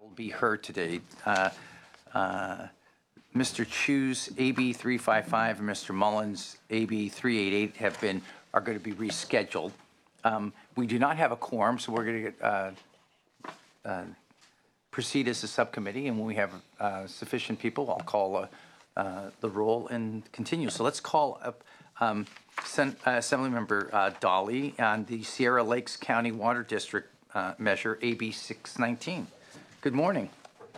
will be heard today. Mr. Chu's AB 355 and Mr. Mullins AB 388 are going to be rescheduled. We do not have a quorum, so we're going to proceed as a subcommittee, and when we have sufficient people, I'll call the roll and continue. So let's call up Assemblymember Dolly on the Sierra Lakes County Water District measure AB 619. Good morning.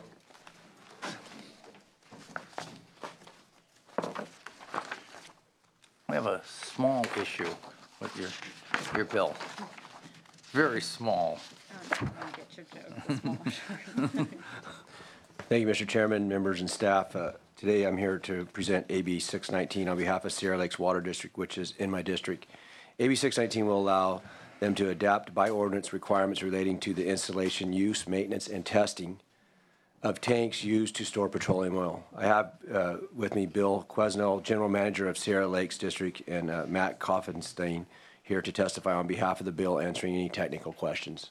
We have a small issue with your bill. Very small. Thank you, Mr. Chairman, members, and staff. Today I'm here to present AB 619 on behalf of Sierra Lakes Water District, which is in my district. AB 619 will allow them to adapt by ordinance requirements relating to the installation, use, maintenance, and testing of tanks used to store petroleum oil. I have with me Bill Quesnel, General Manager of Sierra Lakes District, and Matt Koffenstein here to testify on behalf of the bill, answering any technical questions.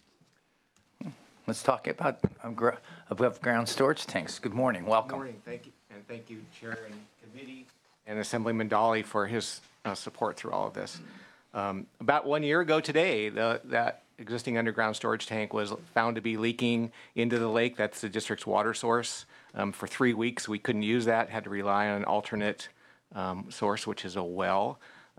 Let's talk about above ground storage tanks. Good morning. Welcome. Good morning. Thank you. And thank you, Chair and Committee and Assemblyman Dolly for his support through all of this. About 1 year ago today, that existing underground storage tank was found to be leaking into the lake. That's the district's water source. For 3 weeks, we couldn't use that, had to rely on an alternate source, which is a well.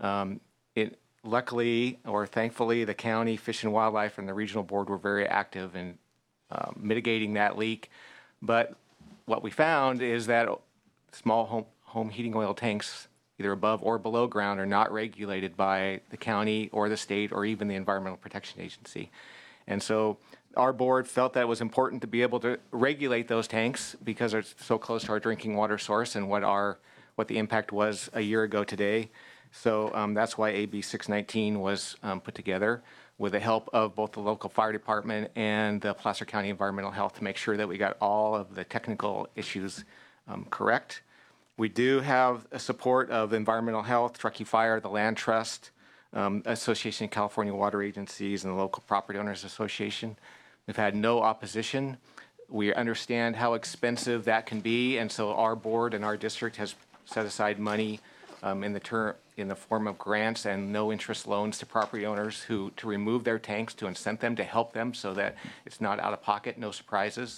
Luckily, or thankfully, the county, Fish and Wildlife, and the regional board were very active in mitigating that leak. But what we found is that small home heating oil tanks, either above or below ground, are not regulated by the county or the state or even the Environmental Protection Agency. And so our board felt that it was important to be able to regulate those tanks because they're so close to our drinking water source and what the impact was a year ago today. So that's why AB 619 was put together with the help of both the local fire department and the Placer County Environmental Health to make sure that we got all of the technical issues correct. We do have a support of Environmental Health, Truckee Fire, the Land Trust, Association of California Water Agencies, and the Local Property Owners Association. We've had no opposition. We understand how expensive that can be, and so our board and our district has set aside money in the form of grants and no interest loans to property owners to remove their tanks, to incent them, to help them so that it's not out of pocket, no surprises.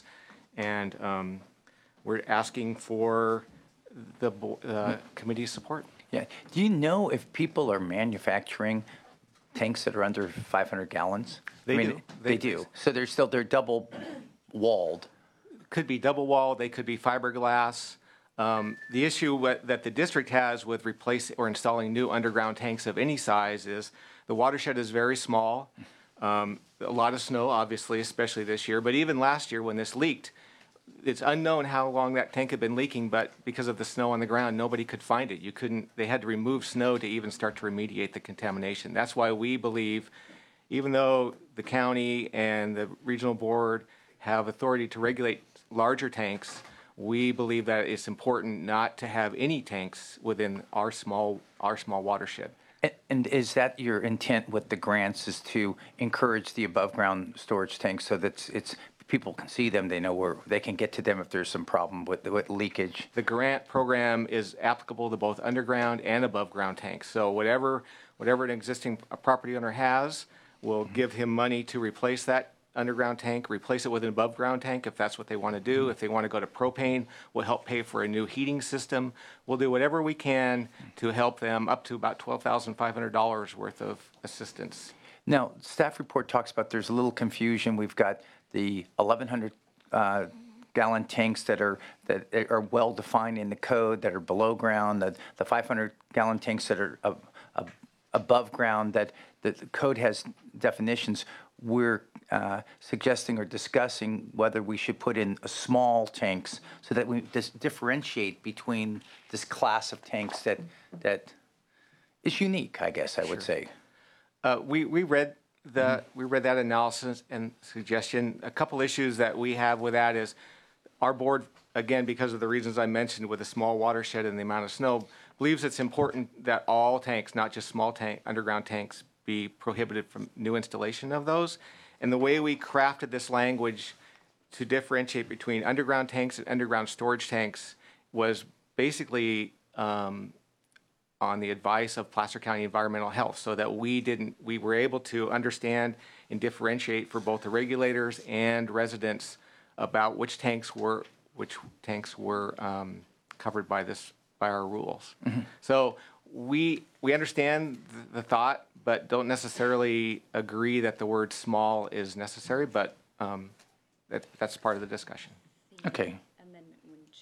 And we're asking for the committee's support. Yeah. Do you know if people are manufacturing tanks that are under 500 gallons? They do. So they're double walled. Could be double walled. They could be fiberglass. The issue that the district has with replacing or installing new underground tanks of any size is the watershed is very small. A lot of snow, obviously, especially this year. But even last year when this leaked, it's unknown how long that tank had been leaking, but because of the snow on the ground, nobody could find it. They had to remove snow to even start to remediate the contamination. That's why we believe, even though the county and the regional board have authority to regulate larger tanks, we believe that it's important not to have any tanks within our small watershed. And is that your intent with the grants, is to encourage the above ground storage tanks so that people can see them, they know where they can get to them if there's some problem with leakage? The grant program is applicable to both underground and above ground tanks. So whatever an existing property owner has, we'll give him money to replace that underground tank, replace it with an above ground tank if that's what they want to do. If they want to go to propane, we'll help pay for a new heating system. We'll do whatever we can to help them, up to about $12,500 worth of assistance. Now, staff report talks about there's a little confusion. We've got the 1,100 gallon tanks that are well defined in the code that are below ground, the 500 gallon tanks that are above ground, that the code has definitions. We're suggesting or discussing whether we should put in small tanks so that we differentiate between this class of tanks that is unique, I guess I would say. We read that analysis and suggestion. A couple issues that we have with that is our board, again, because of the reasons I mentioned with the small watershed and the amount of snow, believes it's important that all tanks, not just small underground tanks, be prohibited from new installation of those. And the way we crafted this language to differentiate between underground tanks and underground storage tanks was basically on the advice of Placer County Environmental Health, so that we were able to understand and differentiate for both the regulators and residents about which tanks were covered by our rules. So we understand the thought, but don't necessarily agree that the word small is necessary, but that's part of the discussion. Okay. Amendment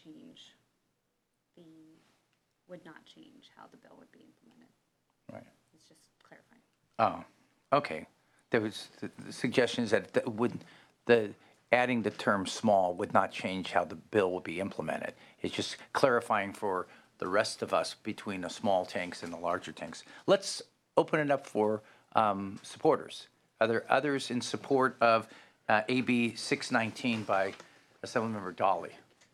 would not change how the bill would be implemented. Right. It's just clarifying. Oh, okay. There was the suggestion is that adding the term small would not change how the bill will be implemented. It's just clarifying for the rest of us between the small tanks and the larger tanks. Let's open it up for supporters. Are there others in support of AB 619 by Assemblymember Dolly?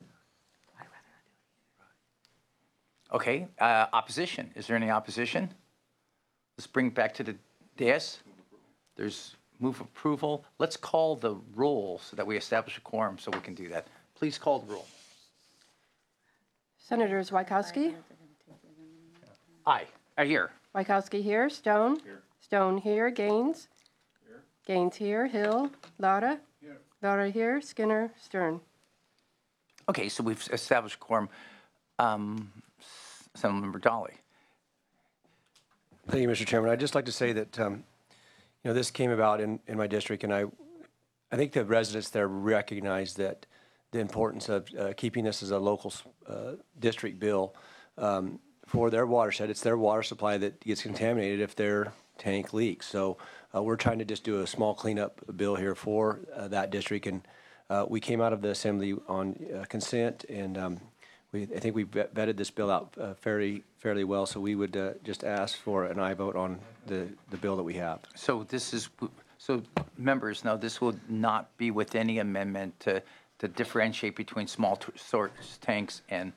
Okay, opposition. Is there any opposition? Let's bring it back to the dais. There's move approval. Let's call the roll so that we establish a quorum so we can do that. Please call the roll. Senators Wykowski? Aye. Here. Wykowski here. Stone? Here. Stone here. Gaines? Here. Gaines here. Hill? Lauda? Here. Lauda here. Skinner? Stern. Okay, so we've established a quorum. Assemblymember Dolly. Thank you, Mr. Chairman. I'd just like to say that, this came about in my district, and I think the residents there recognize that the importance of keeping this as a local district bill for their watershed. It's their water supply that gets contaminated if their tank leaks. So we're trying to just do a small cleanup bill here for that district, and we came out of the assembly on consent, and I think we vetted this bill out fairly well, so we would just ask for an aye vote on the bill that we have. So members, no, this will not be with any amendment to differentiate between small storage tanks and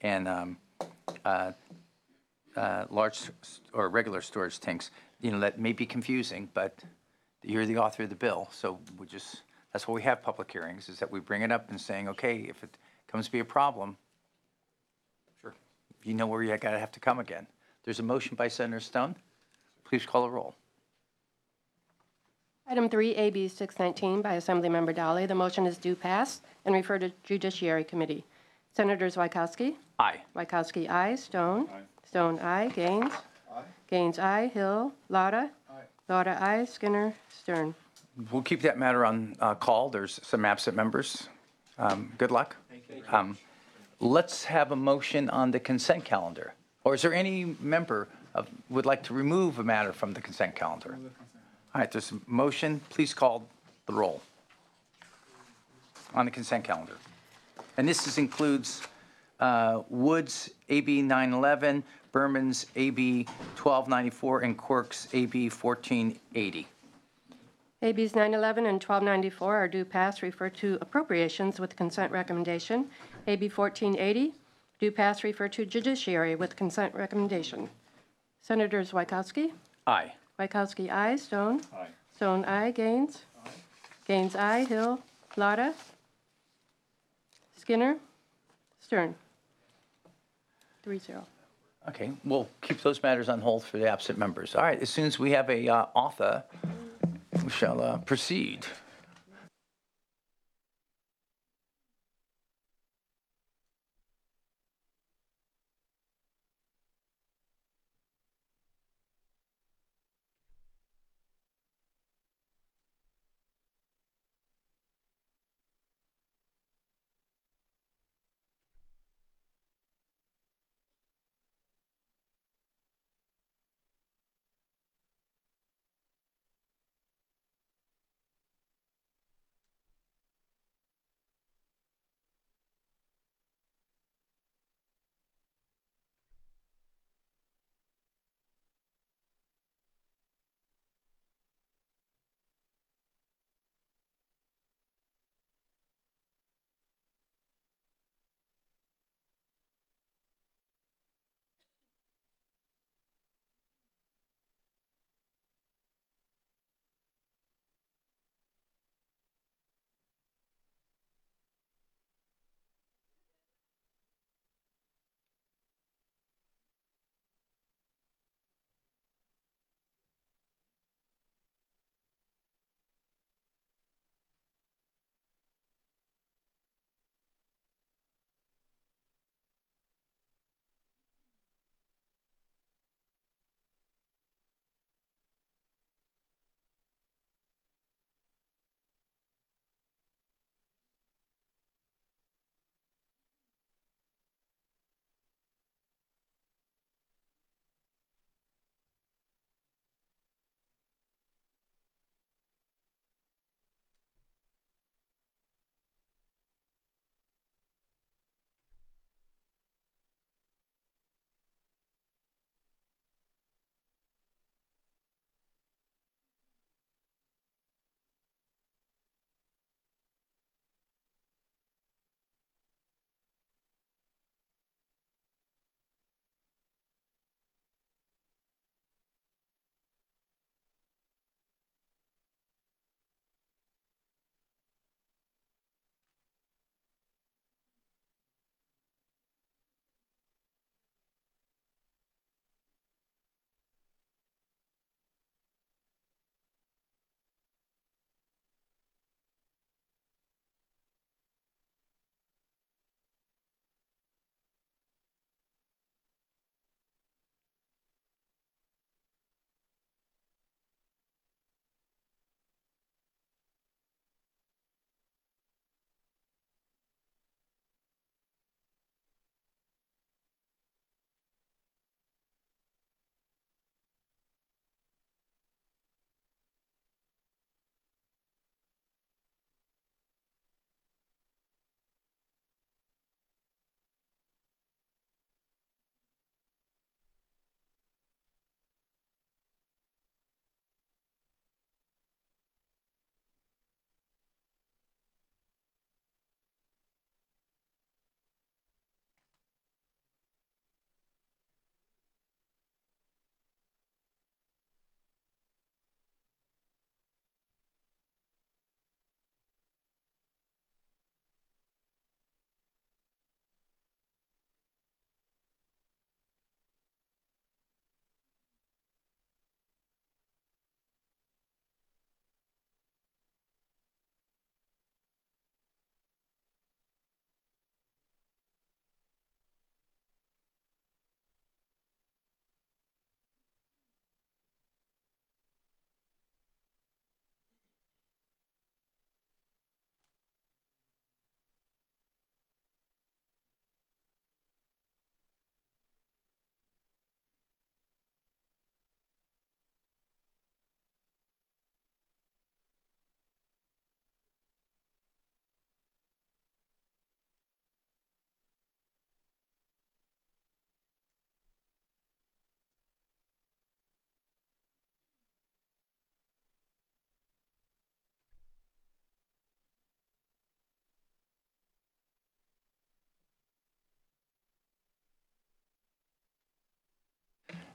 large or regular storage tanks. That may be confusing, but you're the author of the bill, so that's why we have public hearings, is that we bring it up and saying, okay, if it comes to be a problem, sure, you know where you gotta have to come again. There's a motion by Senator Stone. Please call the roll. Item 3, AB 619 by Assemblymember Dolly. The motion is due pass and refer to Judiciary Committee. Senators Wykowski? Aye. Wykowski, aye. Stone? Aye. Stone, aye. Gaines? Aye. Gaines, aye. Hill? Lauda? Aye. Lauda, aye. Skinner? Stern. We'll keep that matter on call. There's some absent members. Good luck. Thank you. Let's have a motion on the consent calendar. Or is there any member would like to remove a matter from the consent calendar? All right, there's a motion. Please call the roll on the consent calendar. And this includes Woods, AB 911, Berman's, AB 1294, and Quirk's, AB 1480. ABs 911 and 1294 are due pass, refer to appropriations with consent recommendation. AB 1480, due pass, refer to Judiciary with consent recommendation. Senators Wykowski? Aye. Wykowski, aye. Stone? Aye. Stone, aye. Gaines? Aye. Gaines, aye. Hill? Lauda? Skinner? Stern. 3-0. Okay, we'll keep those matters on hold for the absent members. All right, as soon as we have a author, we shall proceed.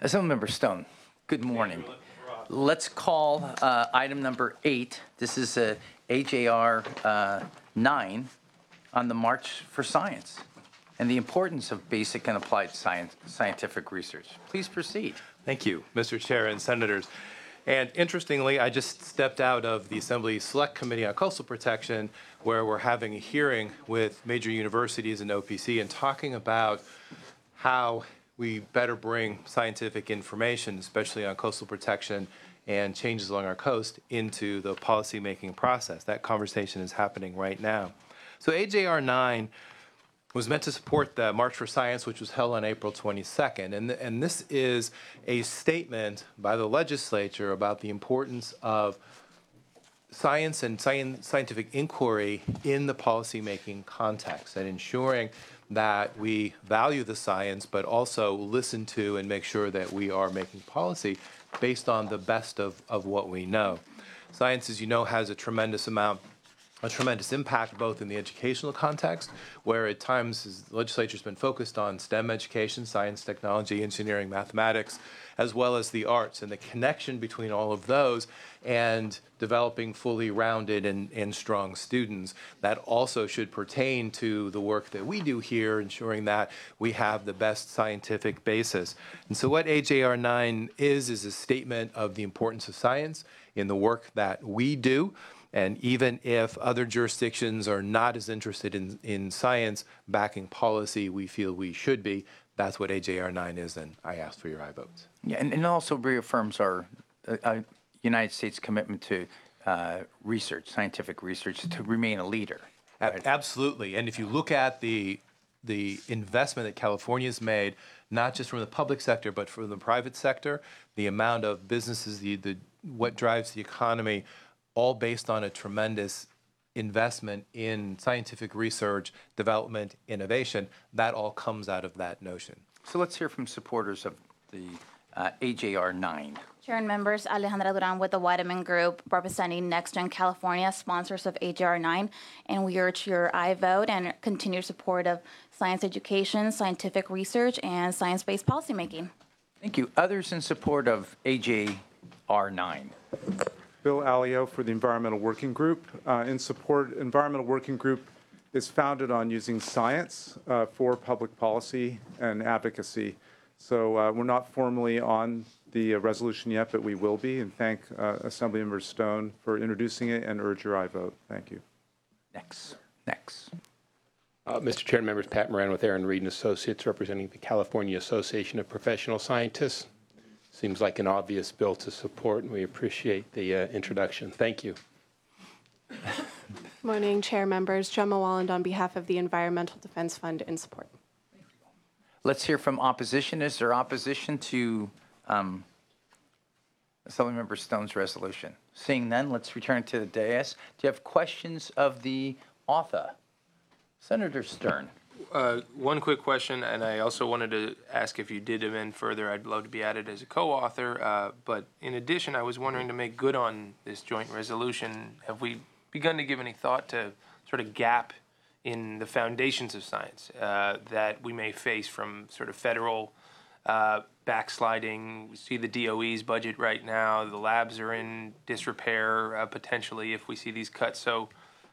Assemblymember Stone, good morning. Let's call item number 8. This is AJR 9 on the March for Science and the importance of basic and applied scientific research. Please proceed. Thank you, Mr. Chair and Senators. And interestingly, I just stepped out of the Assembly Select Committee on Coastal Protection, where we're having a hearing with major universities and OPC and talking about how we better bring scientific information, especially on coastal protection and changes along our coast, into the policymaking process. That conversation is happening right now. So AJR 9 was meant to support the March for Science, which was held on April 22nd. And this is a statement by the legislature about the importance of science and scientific inquiry in the policymaking context and ensuring that we value the science, but also listen to and make sure that we are making policy based on the best of what we know. Science, as you know, has a tremendous impact both in the educational context, where at times the legislature's been focused on STEM education, science, technology, engineering, mathematics, as well as the arts, and the connection between all of those and developing fully rounded and strong students. That also should pertain to the work that we do here, ensuring that we have the best scientific basis. And so what AJR 9 is a statement of the importance of science in the work that we do. And even if other jurisdictions are not as interested in science backing policy, we feel we should be. That's what AJR 9 is, and I ask for your aye votes. Yeah, and it also reaffirms our United States commitment to research, scientific research, to remain a leader. Right? Absolutely. And if you look at the investment that California's made, not just from the public sector, but from the private sector, the amount of businesses, what drives the economy, all based on a tremendous investment in scientific research, development, innovation, that all comes out of that notion. So let's hear from supporters of the AJR 9. Chair and members, Alejandra Duran with the Weideman Group, representing NextGen California, sponsors of AJR 9, and we urge your aye vote and continued support of science education, scientific research, and science-based policymaking. Thank you. Others in support of AJR 9. Bill Alio for the Environmental Working Group. In support, Environmental Working Group is founded on using science for public policy and advocacy. So we're not formally on the resolution yet, but we will be. And thank Assemblymember Stone for introducing it and urge your aye vote. Thank you. Next. Mr. Chair and members, Pat Moran with Aaron Reed and Associates, representing the California Association of Professional Scientists. Seems like an obvious bill to support, and we appreciate the introduction. Thank you. Morning, Chair members. Gemma Walland on behalf of the Environmental Defense Fund in support. Let's hear from opposition. Is there opposition to Assemblymember Stone's resolution? Seeing none, let's return to the dais. Do you have questions of the author? Senator Stern. One quick question, and I also wanted to ask if you did amend further. I'd love to be added as a co-author, but in addition, I was wondering, to make good on this joint resolution, have we begun to give any thought to sort of gap in the foundations of science that we may face from sort of federal backsliding? We see the DOE's budget right now. The labs are in disrepair potentially if we see these cuts. So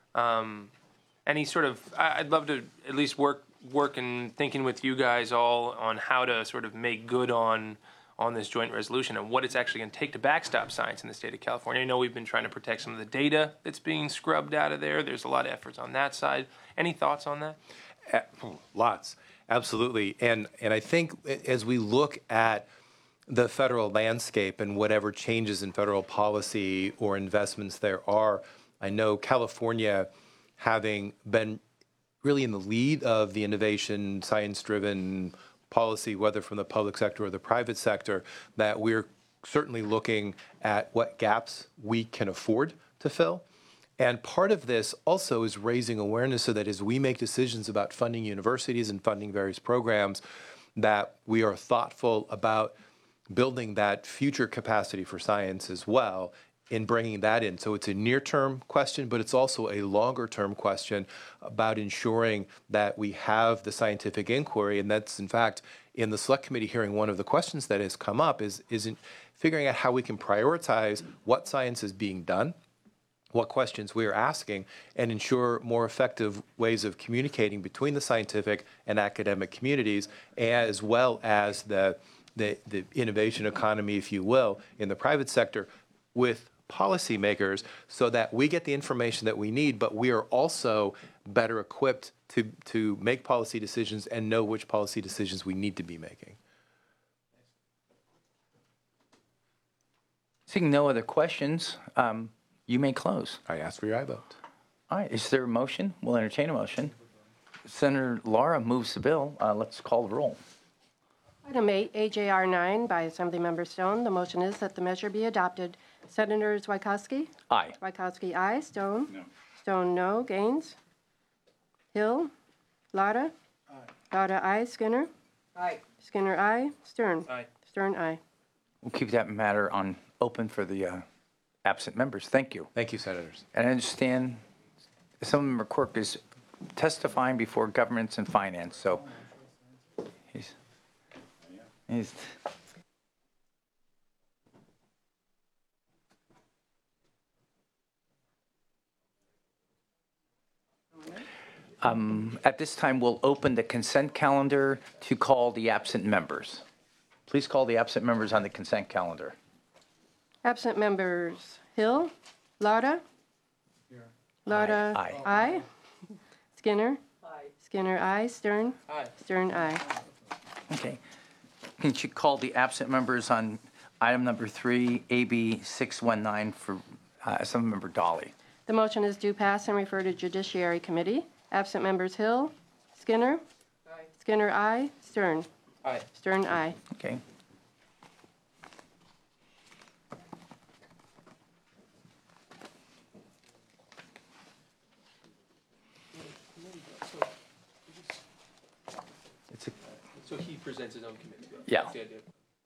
any sort of, I'd love to at least work and thinking with you guys all on how to sort of make good on this joint resolution and what it's actually going to take to backstop science in the state of California. I know we've been trying to protect some of the data that's being scrubbed out of there. There's a lot of efforts on that side. Any thoughts on that? Lots, absolutely. And I think as we look at the federal landscape and whatever changes in federal policy or investments there are, I know California, having been really in the lead of the innovation, science-driven policy, whether from the public sector or the private sector, that we're certainly looking at what gaps we can afford to fill. And part of this also is raising awareness so that as we make decisions about funding universities and funding various programs, that we are thoughtful about building that future capacity for science as well in bringing that in. So it's a near-term question, but it's also a longer-term question about ensuring that we have the scientific inquiry, and that's, in fact, in the Select Committee hearing, one of the questions that has come up is in figuring out how we can prioritize what science is being done, what questions we are asking, and ensure more effective ways of communicating between the scientific and academic communities, as well as the innovation economy, if you will, in the private sector with policymakers, so that we get the information that we need, but we are also better equipped to make policy decisions and know which policy decisions we need to be making. Seeing no other questions, you may close. I ask for your aye vote. All right, is there a motion? We'll entertain a motion. Senator Lara moves the bill. Let's call the roll. Item 8, AJR 9 by Assemblymember Stone. The motion is that the measure be adopted. Senators Wieckowski? Aye. Wieckowski, aye. Stone? No. Stone, no. Gaines? Hill? Lauda? Aye. Lauda, aye. Skinner? Aye. Skinner, aye. Stern? Aye. Stern, aye. We'll keep that matter open for the absent members. Thank you. Thank you, Senators. And I understand Assemblymember Quirk is testifying before Governance and Finance, so he's at this time, we'll open the consent calendar to call the absent members. Please call the absent members on the consent calendar. Absent members Hill? Lauda? Here. Lauda? Aye. Aye. Skinner? Aye. Skinner, aye. Stern? Aye. Stern, aye. Okay. Can you call the absent members on item number 3, AB 619 for Assemblymember Dolly? The motion is due pass and refer to Judiciary Committee. Absent members Hill? Skinner? Aye. Skinner, aye. Stern? Aye. Stern, aye. Okay. So he presents his own committee. Yeah. That's the idea.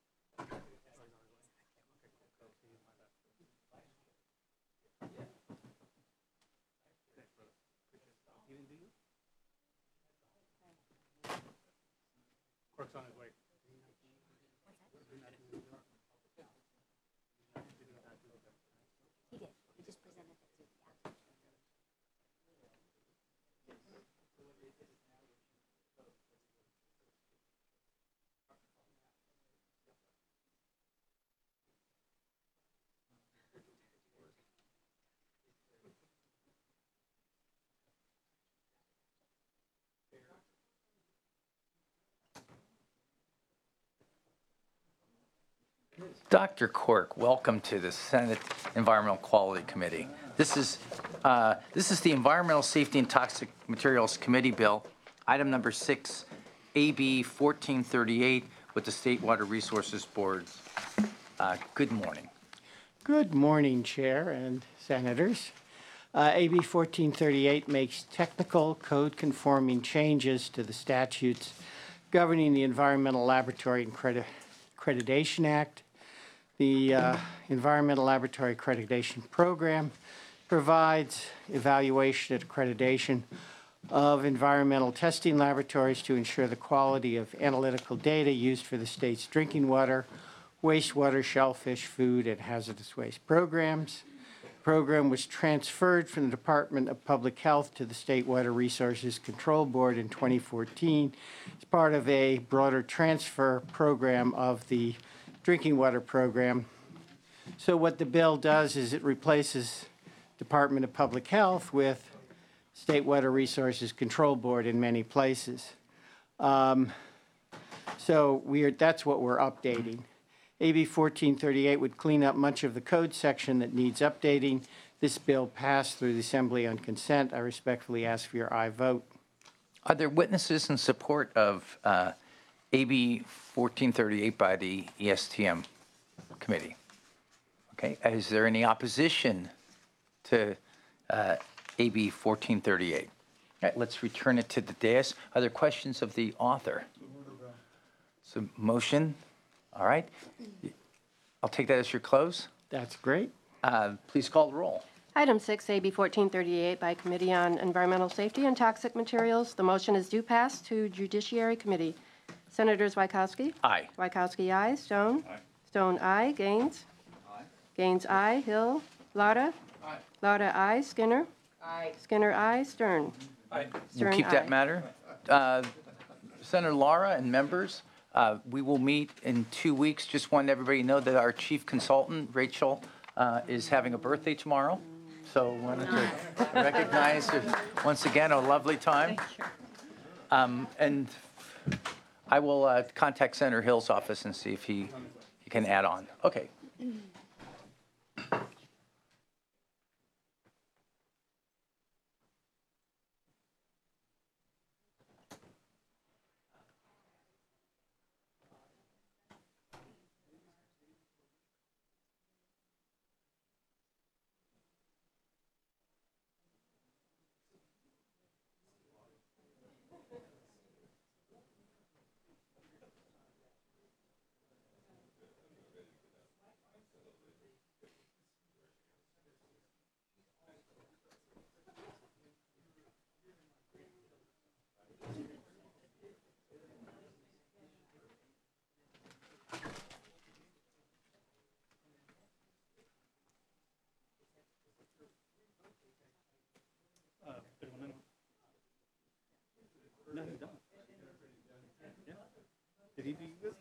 Dr. Quirk, welcome to the Senate Environmental Quality Committee. This is the Environmental Safety and Toxic Materials Committee bill, item number 6, AB 1438, with the State Water Resources Board. Good morning. Good morning, Chair and Senators. AB 1438 makes technical code-conforming changes to the statutes governing the Environmental Laboratory Accreditation Act. The Environmental Laboratory Accreditation Program provides evaluation and accreditation of environmental testing laboratories to ensure the quality of analytical data used for the state's drinking water, wastewater, shellfish, food, and hazardous waste programs. The program was transferred from the Department of Public Health to the State Water Resources Control Board in 2014 as part of a broader transfer program of the drinking water program. So what the bill does is it replaces Department of Public Health with State Water Resources Control Board in many places. So that's what we're updating. AB 1438 would clean up much of the code section that needs updating. This bill passed through the Assembly on consent. I respectfully ask for your aye vote. Are there witnesses in support of AB 1438 by the ESTM committee? Okay. Is there any opposition to AB 1438? All right, let's return it to the dais. Are there questions of the author? So motion. All right. I'll take that as your close. That's great. Please call the roll. Item 6, AB 1438 by Committee on Environmental Safety and Toxic Materials. The motion is due pass to Judiciary Committee. Senators Wykowski? Aye. Wykowski, aye. Stone? Stone, aye. Gaines? Gaines, aye. Hill? Lauda? Lauda, aye. Skinner? Skinner, aye. Stern? We'll Stern, keep that aye. matter. Senator Lara and members, we will meet in 2 weeks. Just wanted everybody to know that our chief consultant, Rachel, is having a birthday tomorrow. So wanted to recognize her once again, a lovely time. And I will contact Senator Hill's office and see if he can add on. Okay. Did he do this?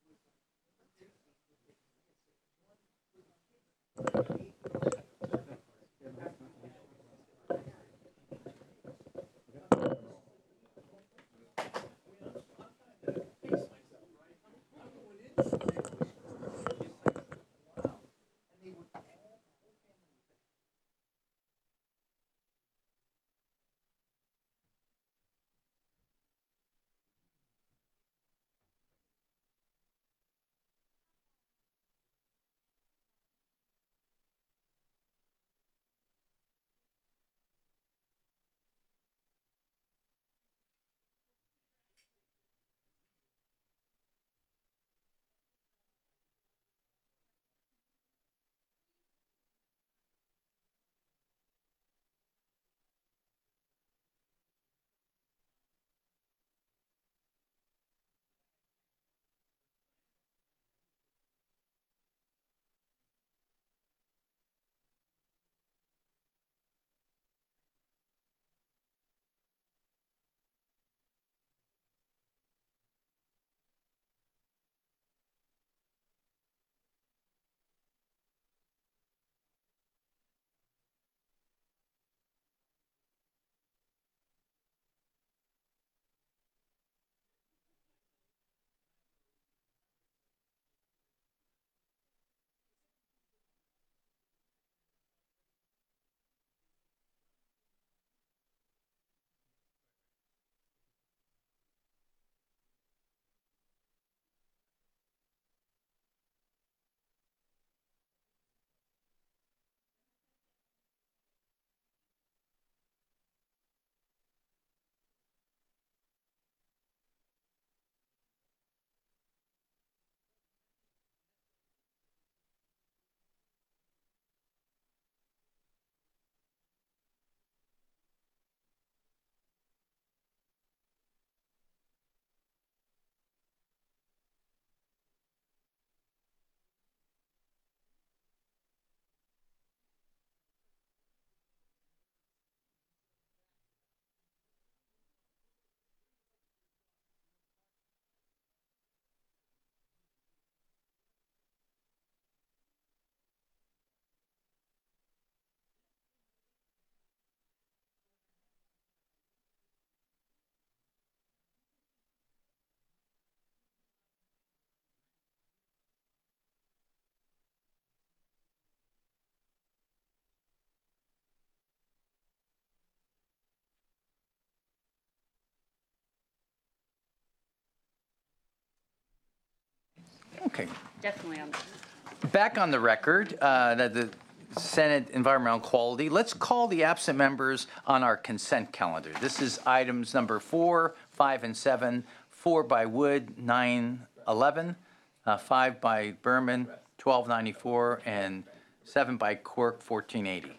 Okay. Definitely on. Back on the record, that the Senate Environmental Quality. Let's call the absent members on our consent calendar. This is items number 4, 5, and 7. 4 by Wood, 911, 5 by Berman, 1294, and 7 by Quirk, 1480.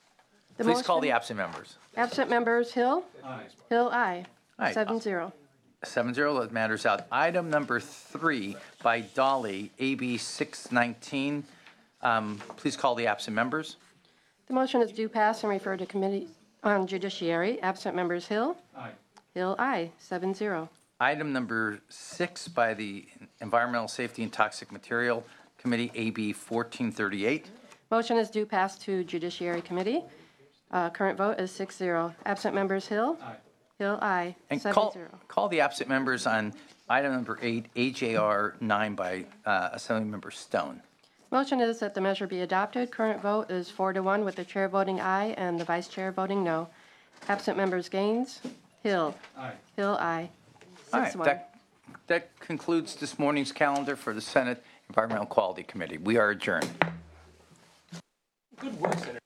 Please call the absent members. Absent members, Hill? Hill, aye. Aye. 7-0. 7-0, that matters out. Item number 3 by Dolly, AB 619. Please call the absent members. The motion is due pass and refer to Committee on Judiciary. Absent members Hill. Aye. Hill, aye. 7-0. Item number 6 by the Environmental Safety and Toxic Material Committee, AB 1438. Motion is due pass to Judiciary Committee. Current vote is 6-0. Absent members Hill. Aye. Hill, aye. And 7-0. call the absent members on item number 8, AJR 9 by Assemblymember Stone. Motion is that the measure be adopted. Current vote is 4-1 with the chair voting aye and the vice chair voting no. Absent members Gaines. Hill. Aye. Hill, aye. All right, 6-1. that concludes this morning's calendar for the Senate Environmental Quality Committee. We are adjourned. Good work, Senator.